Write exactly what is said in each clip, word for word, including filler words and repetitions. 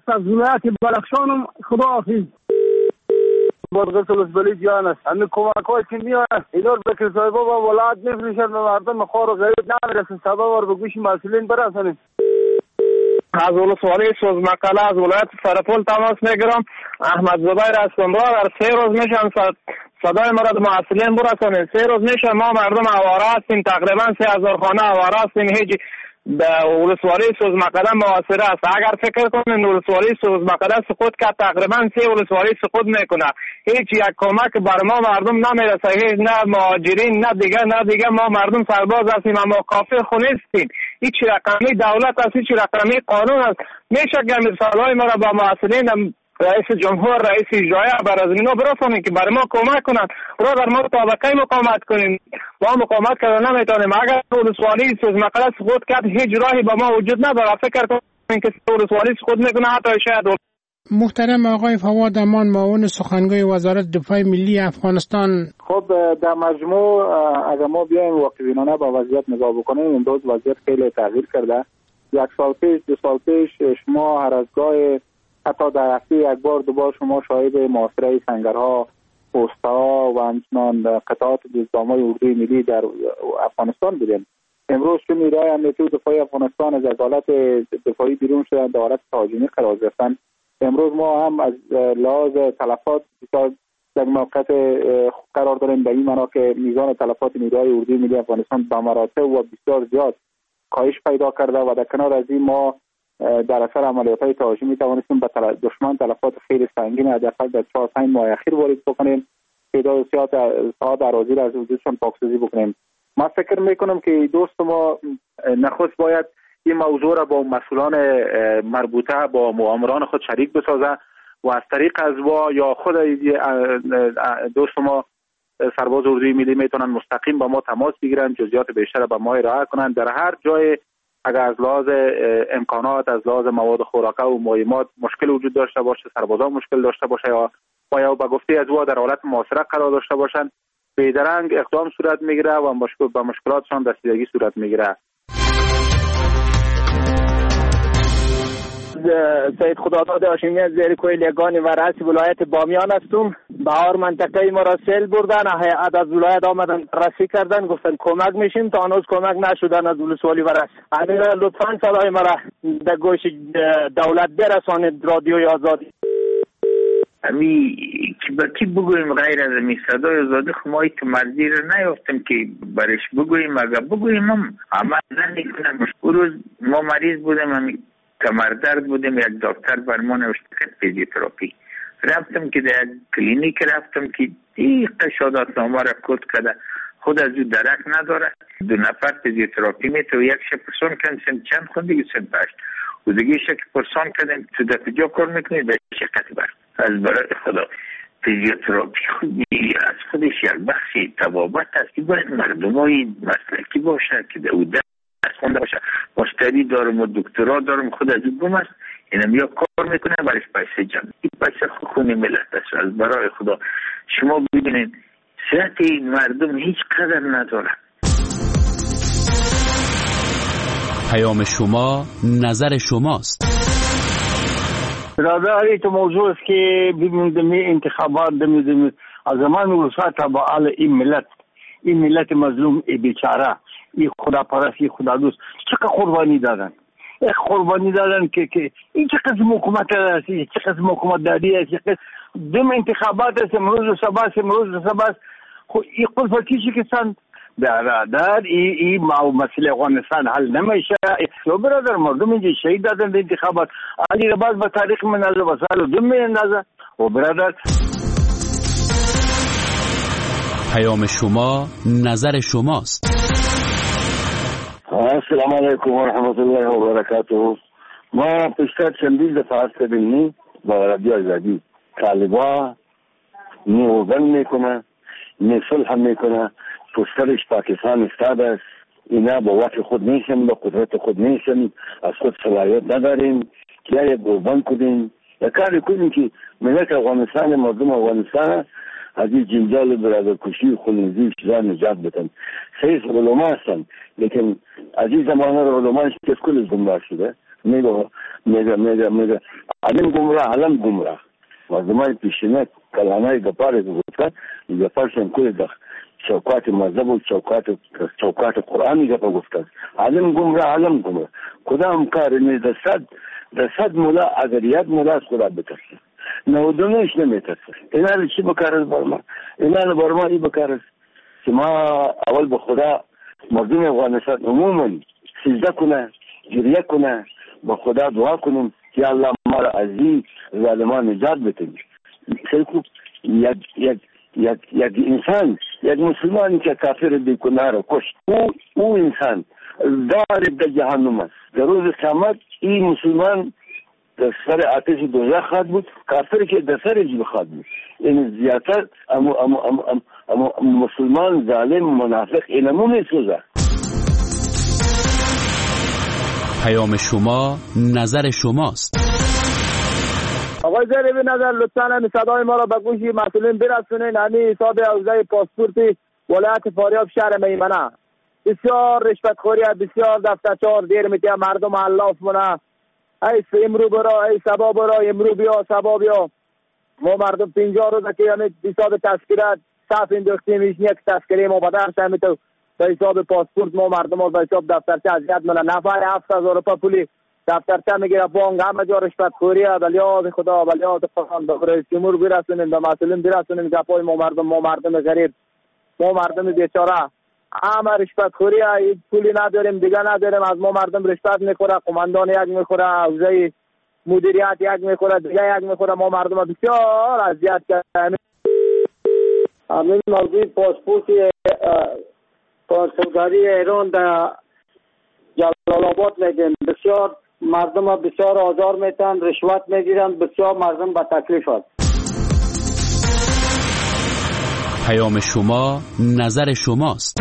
است از ولایت بدخشان. خداحافظ. برگرد سلسبلی جان است. همین کمک های که میاد ایلور بکر صاحبا با ولایت میفرشد و مردم خوار و غریب نمیرسن. سبب وار به گوش مسئولین برسانیم. از ولسوالی سوزمقاله از ولایت سرپل تماس میگیرم. احمد زبیر هستم. برادر سه روز میشن صدای ما را به مسئولین برسانید. سه روز میشه ما مردم آواره هستیم، تقریبا سه هزار خانه آواره هستیم. هیچ به ولسوالی سوزمقاله موثر است. اگر فکر کنین ولسوالی سوزمقاله سقوط کرد تقریبا سه ولسوالی سقوط میکنه. هیچ یک کمک بر ما مردم نمیرسه. هیچ نه مهاجرین نه دیگه نه دیگه ما مردم سرباز هستیم اما کافر خو نیستیم. هیچ رقمی دولت است، هیچ رقمی قانون است. میشه که مثالهای ما را با مسئولین رئیس جمهور، رئیس اجرایی بر از اینا برسانیم که برای ما کمک کنند. برادر ما طبقه مقاومت کنیم. ما مقاومت کردن نمیتونیم. اگر ولسوالی سوزمقاله سقوط کرد هیچ راهی با ما وجود نداره. فکر کنیم که ولسوالی سقوط میکنه حتی شاید. محترم آقای فواد امان، معاون سخنگوی وزارت دفاع ملی افغانستان. خب در مجموع اگر ما بیایم واقع‌بینانه با وضعیت نگاه بکنیم، امروز وضعیت خیلی تغییر کرده. یک سال پیش، دو سال پیش شما هر از گاه حتی در هفته یک بار دو بار شما شاهد محاصره سنگرها، پست‌ها و همچنان قطعات دزدامای اردوی ملی در افغانستان بودیم. امروز که نیروهای امنیتی و دفاعی افغانستان از حالت دفاعی بیرون شدن، در حالت تهاجمی قرار گرفتن. امروز ما هم از لحاظ تلفات در موقعیت قرار داریم، به این معنا که میزان تلفات نیروهای اردوی ملی افغانستان به مراتب و بسیار زیاد کاهش پیدا کرده و در کنار از این ما در اثر عملیات‌های تهاجمی توانستیم به دشمن تلفات خیلی سنگین حداقل در چهار پنج ماه اخیر وارد بکنیم. تعداد زیاد ساعت اراضی را از وجودشان پاکسازی بکنیم. من فکر میکنم که دوست ما نخست باید این موضوع را با مسئولان مربوطه با مؤامران خود شریک بسازه و از طریق ازوا یا خود دوست ما سرباز اردوی ملی میتونن مستقیم با ما تماس بگیرن، جزئیات بیشتر به ما ارائه کنن. در هر جای اگر از لحاظ امکانات، از لحاظ مواد خوراکه و مایمات مشکل وجود داشته باشه، سربازان مشکل داشته باشه یا با یا به گفته ازوا در حالت محاصره قرار داشته باشن، بیدرنگ اقدام صورت میگیره و مشکل به مشکلاتشان رسیدگی صورت میگیره. سید خداداد هاشمی از زیر کوه لگانی و رئیس ولایت بامیان هستم. بهار منطقه ما را سیل بردن، هیئت از ولایت آمدن رسی کردن، گفتن کمک میشیم، تا هنوز کمک نشدن از ولسوالی و رس. امیر لطفاً صدای ما را در گوش دولت برسانید، رادیوی آزادی. امی که با کی بگوییم غیر از امی صدای آزادی خمایی که مرزی را نیافتم که برش بگوییم. اگر بگوییم هم عمل نمیکنم. اون روز ما مریض بودم، امی کمردرد بودم، یک دکتر بر ما نوشته کرد فیزیوتراپی. رفتم که در یک کلینیک رفتم که دیگه شهادتنامه را کد کرده، خود از او درک نداره. دو نفر فیزیوتراپی میتو، یک شب پرسان کردن سن چند خود دیگه سن پشت و دیگه شک پرسان کردن تو در کجا کار میکنی در شرکت بر. از برای خدا فیزیوتراپی خودی از خودش یک بخشی طبابت است که باید مردم های مسلکی باشه که در او درست خونده باشه. مشتری دارم و دکترا دارم، خود از او گم است، اینم یا کار میکنه برش پیسه جمع. این پیسه خونی ملت است. از برای خدا شما ببینید صحت این مردم هیچ قدر نداره. پیام شما نظر شماست. برادر تو موضوع است که ببینید دمی انتخابات دمی دمی از زمان ولسوالی تبع این ملت، این ملت مظلوم، ای بیچاره، این خدا پرست، این خدا دوست چقدر قربانی دادن، این قربانی دادن که که این چه قسم حکومت است، چه قسم حکومت داری است، چه قسم دم انتخابات است، امروز و سبا امروز و سبا خو این قلفتی که سن برادر این این ما مسئله افغانستان حل نمیشه. تو برادر مردم اینجا شهید دادن در انتخابات، علی رباز به تاریخ منازه و سال دم میندازه. و برادر پیام شما نظر شماست. السلام علیکم و رحمت الله و برکاته. ما پیشتر چندین دفعه عرض کردیم با رادیو آزادی طالبا نوبل میکنه، نه صلح میکنه، پشترش پاکستان استاد است. اینا با وقت خود نیستن، با قدرت خود نیستن، از خود صلاحیت نداریم که یا یک قربان کنیم یا کاری کنیم که ملت افغانستان، مردم افغانستان از این جنجال برادرکشی و خونریزی چیزا نجات بدن. صحیح علما هستن، لیکن از این زمانه علما که کل گمراه شده میگه میگه میگه میگه علم گمراه علم گمراه و زمان پیشینه کلانای گپاره گفتن گپارشون کلی دخ چوکات مذهب و چوکات چوکات قرآنی گپا گفتن علم گمراه علم گمراه کدام کار نیست در صد در صد مولا اگر یک مولا از خدا بترسه نودونش نمیترسه اینا چی بکارست برما اینا برما ای بکارست که ما اول به خدا مردم افغانستان عموما سجده کنه گریه کنه به خدا دعا کنیم که الله ما را از این ظالمان نجات بده. خیلی خوب یک یک یک یک انسان یک مسلمانی که کافر بیگناه را کشت او او انسان دار در جهنم است. در روز قیامت این مسلمان در سر آتش دوزخ خواهد بود کافر که در سر جهنم خواهد بود. این زیادتر اما اما اما اما مسلمان ظالم منافق اینمو میسوزه. پیام شما نظر شماست. آقای زیر به نظر لطفاً همین صدای ما را به گوش مسئولین برسونین. همین حساب حوزه پاسپورت ولایت فاریاب شهر میمنه بسیار رشوتخوری، بسیار دفترچار دیر میتیه مردم علاف منه. ای امرو برا ای سبا برا امرو بیا سبا بیا. ما مردم پنجاه روزه که همین حساب تذکرات صف انداختیم ایش یک تذکره ما بدرش همین تو به حساب پاسپورت ما مردم ها به حساب دفترچه اذیت منه. نفر هفت هزار روپیه پولی دفترچه میگیره بانک همه جا رشوتخوریه. ولی یاد خدا ولی یاد قرآن به رئیس جمهور برسونیم به مسئولین برسونیم گپای ما مردم ما مردم غریب ما مردم بیچاره همه رشوتخوریه. هیچ پولی نداریم دیگه نداریم از ما مردم رشوت میخوره. قماندان یک میخوره حوزه مدیریت یک میخوره دیگه یک میخوره. ما مردم بسیار اذیت کردیم. همین موضوع پاسپورت پاسپورتاری ایران در جلال آباد میدن بسیار مردم بسیار آزار میتن رشوت میگیرن بسیار مردم به تکلیف است. پیام شما نظر شماست.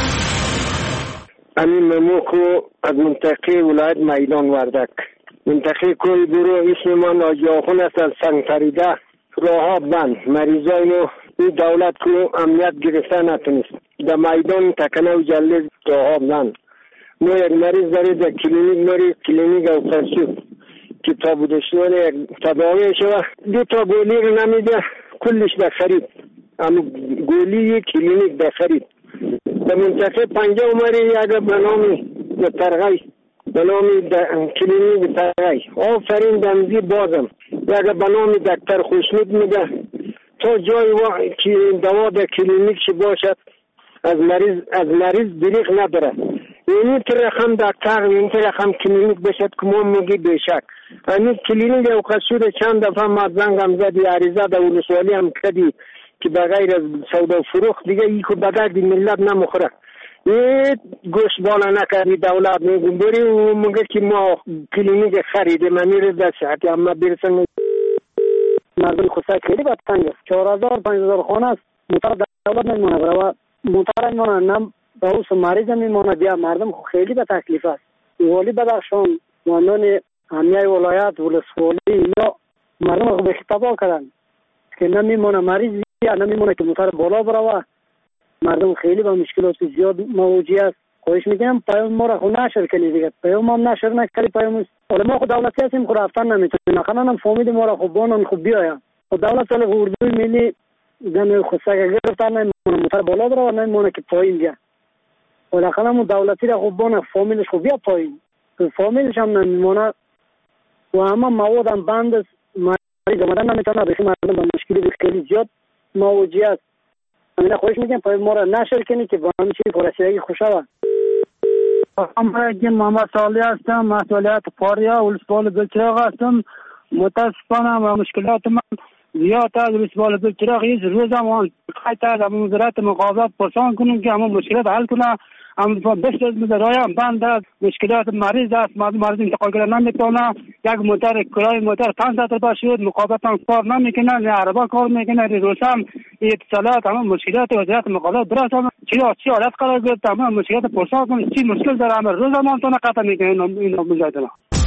امین مموکو از منطقه ولایت میدان وردک. منطقه کوی برو اسم من آجاخون است از سنگ فریده راه بند مریضای نو این دولت کو امنیت گرفته نتونست در میدان تکنه و جله راه بند ما یک مریض دارید در کلینیک مریض کلینیک او قصو که تا بودشتوان یک تداوی شوه دو تا گولی رو نمیده کلش در خرید اما گولی کلینیک در خرید. در منطقه پنجه اومری یک بنامی در ترغی بنامی در کلینیک ترغی آفرین دمزی بازم یک بنامی دکتر خوشنود میده تا جای که دوا در کلینیک چی باشد از مریض از مریض دریغ نداره. این رقم دکتر این رقم کلینیک بشد که ما میگی بشک این کلینیک او قصور چند دفعه مزنگ هم زدی عریضه در ولسوالی هم کدی که بغیر از سودا و فروخت دیگه ای که به درد ملت نمخوره. این گوشت بالا نکردی دولت میگم بری و میگه که ما کلینیک خریده من میره در صحتی اما برسن مردم خودسای خیلی بدتنگ است. چهار هزار پنج هزار خانه است موتر دولت نمیمونه و موتر نمیمونه نم به اوس مریض میمونه بیا مردم خیلی به تکلیف است. والی بدخشان ماندان امیای ولایت ولسوالی اینا مردم به خطاب کردن که نمیمونه مریض یا نمیمونه که موتر بالا بروه. مردم خیلی با مشکلات زیاد مواجه است. خواهش میکنم پیام ما را خود نشر کنید دیگه. پیام ما نشر نکردی پیام ولی ما خود دولتی هستیم خود رفتن نمیتونیم. خانم فامید ما را خوب بانن خوب بیایم. خود دولت سال اردوی ملی دن خود سگ گرفتن نمیمونه موتر بالا بروه نمیمونه که پایین بیا. ولی خانم دولتی را خوب بانه فامیلش خوب بیا پایین. فامیلش هم نمیمونه و همه مواد هم بند است. مریض آمدن نمیتونه بخی مردم با مشکلی خیلی زیاد مواجه است. من خواهش میکنم پای ما را نشر کنی که با همین چیزی پرسیدگی خوشحال. من جن محمد صالح هستم مسئولیت فاریا ولسوال بلچراغ هستم. متاسفانه و مشکلات من زیاد از ولسوال بلچراغ هیچ روز هم خیلی از وزارت مقابلات پرسان کنیم که همون مشکلات حل کنه. اما بسیار از مزرعه بند است مشکلات مریض است مردم انتقال کردن نمیتونه. یک موتر کرای موتر پنج هزار روپیه شد مقابلت هم کار نمیکنه نه عربا کار میکنه روزم اتصالات همه مشکلات وزارت مقابلات درست هم چی چی حالت قرار گرفت همه مشکلات پرسان کنه چی مشکل داره همه روز هم تو قطع میکنه اینو مجادله.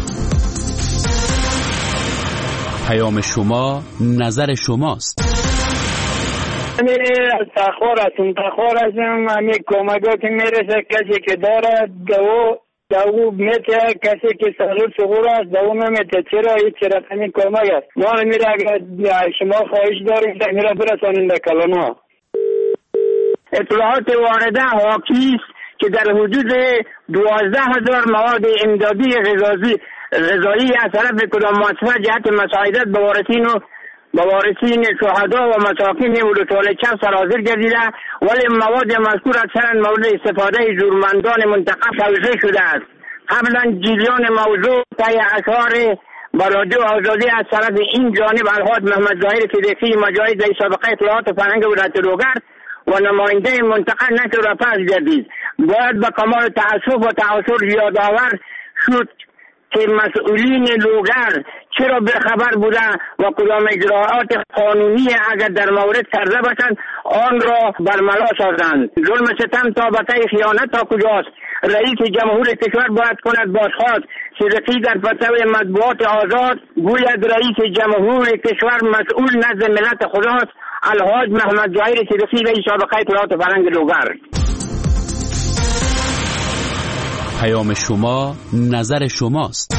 پیام شما نظر شماست. همین از تخور هستم تخور هستم همین کمکا که میرسه کسی که داره دو دو میته کسی که سالور شغور است دو میته چرا هیچ رقمی کمک است ما میره اگر شما خواهش داریم در میره برسانیم در کلانها. اطلاعات وارده حاکی است که در حدود دوازده هزار مواد امدادی غذایی غذایی از طرف کدام مؤسسه جهت مساعدت به وارثین و به وارثین شهدا و مساکین ولایت چپ سرازیر گردیده، ولی مواد مذکور اکثرا مورد استفاده جورمندان منطقه توزیع شده است. قبلا جریان موضوع طی اشعار برادر آزادی از طرف این جانب الحاج محمد ظاهر صدیقی مجاهد در سابقه اطلاعات فرهنگ ولایت لوگر و نماینده منطقه نشر و پس گردید. باید به کمال تأسف و تأثر یادآور شد که مسئولین لوگر چرا بخبر بوده و کدام اجراعات قانونی اگر در مورد کرده باشند آن را برملا سازند. ظلم ستم تا بته خیانت تا کجاست؟ رئیس جمهور کشور باید کند بازخواست. صدیقی در فتوی مطبوعات آزاد گوید رئیس جمهور کشور مسئول نزد ملت خداست. الحاج محمد ظاهر صدیقی رئیس سابقه اطلاعات فرهنگ لوگر. پیام شما نظر شماست.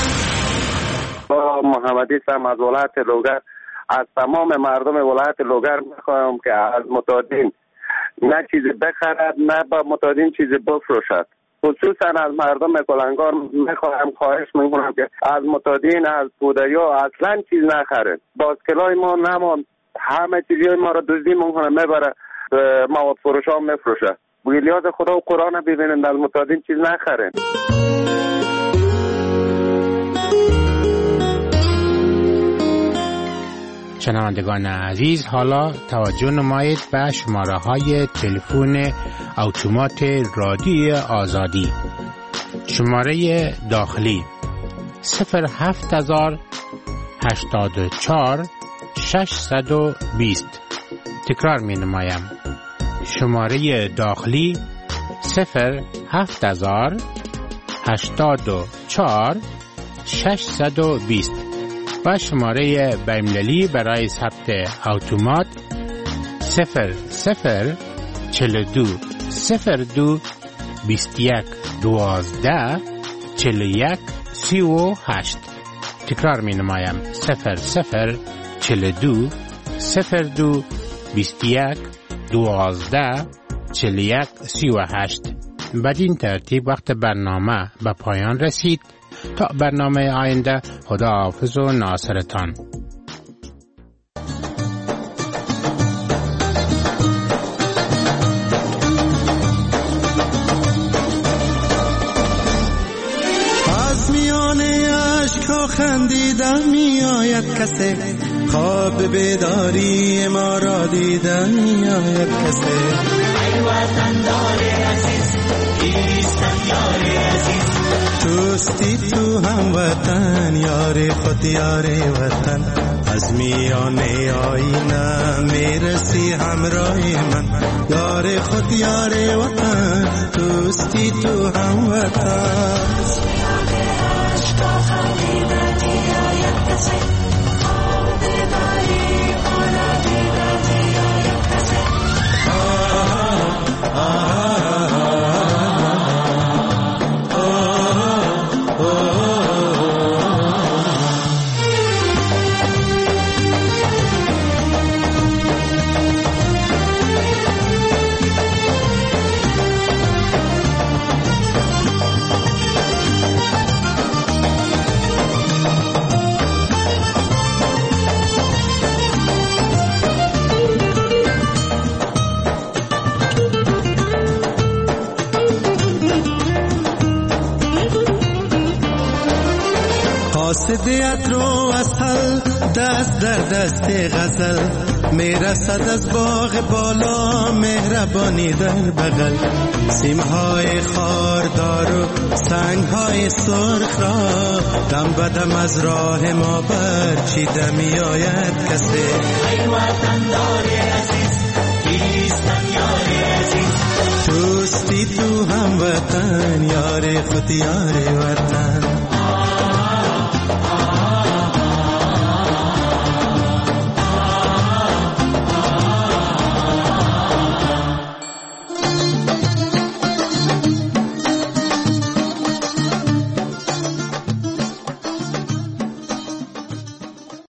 با محمدی سم از ولایت لوگر از تمام مردم ولایت لوگر میخواهم که از متادین نه چیزی بخرد نه با متادین چیزی بفروشد. خصوصا از مردم کلنگار میخواهم خواهش میکنم که از متادین از پودریا اصلا چیز نخرد. باسکلای ما نمان همه چیزی ما را دزدی میکنه میبره مواد فروش ها میفروشه. بگیلیاز خدا و قرآن ببینند از متادین چیز نخرن. شنوندگان عزیز، حالا توجه نمایید به شماره های تلفن اتومات رادیوی آزادی. شماره داخلی صفر هفت هزار هشتاد و چهار ششصد و بیست. تکرار می نمایم. شماره داخلی صفر هفت هزار هشتاد و چهار ششصد و بیست و شماره بین‌المللی برای ثبت اتومات صفر صفر چهل و دو صفر دو بیست و یک دوازده چهل و یک سی و هشت. تکرار می نمایم. صفر صفر چهل و دو صفر دو بیست و یک دوازده چهل و یک سی و هشت. بدین ترتیب وقت برنامه به پایان رسید. تا برنامه آینده، خدا حافظ و ناصرتان. از میان اشکا خندیدن می آید کسی، خواب بیداری ما را دیدن می آید کسی. ای وطندار عزیز، کیستم یار عزیز، توستی تو هم وطن، یار خود یار وطن. از میانه آینه میرسی همراه من، یار خود یار وطن، توستی تو هم وطن. از میانه عشق خمیده دیاید کسی، خواب بیداری ما را دیده دیاید کسی. آه آه قاصدیت رو از حل دست در دست غزل، میرسد از باغ بالا مهربانی در بغل. سیمهای خاردار و سنگهای سرخ را دم بدم از راه ما برچیده می آید کسی. ای وطندار عزیز، کیستم یار عزیز، توستی تو هم وطن، یار خود یار وطن.